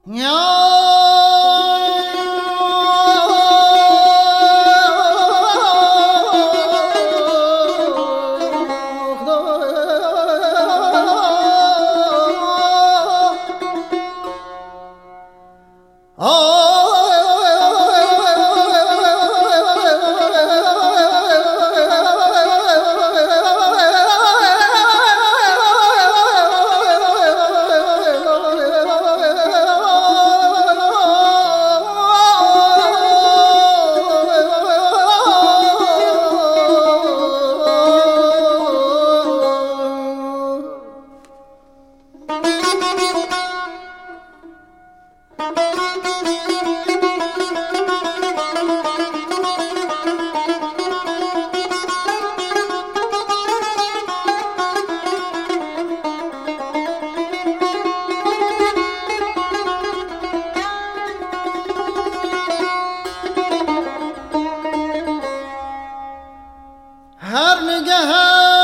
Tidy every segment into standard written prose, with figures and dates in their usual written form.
هر نگهت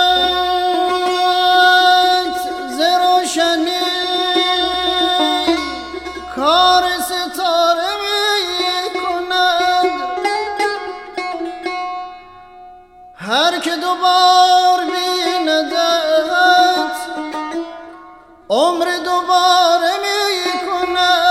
ز روشنی کار ستاره می کند، هر که دوبار بیندت عمر دوباره می کند.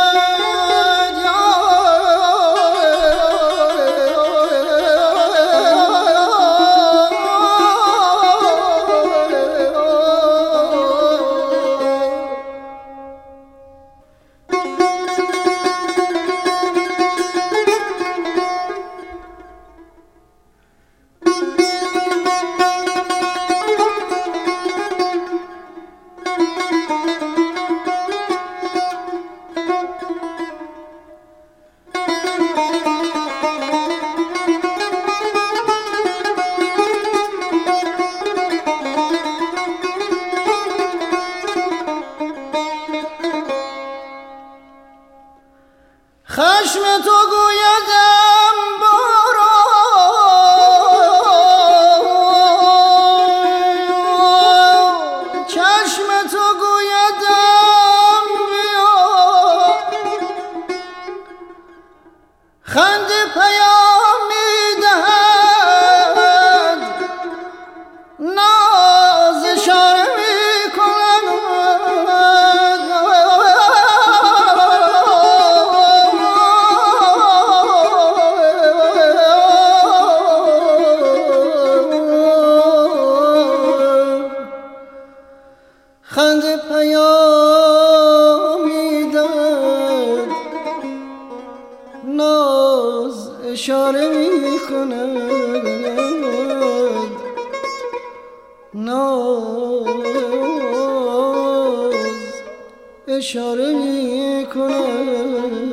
خشم تو گویدم برو، چشم تو گویدم بیا، خنده پیام میدهد، ناز اشاره میکند. خنده پیام میدهد، ناز اشاره میکند، ناز اشاره میکند.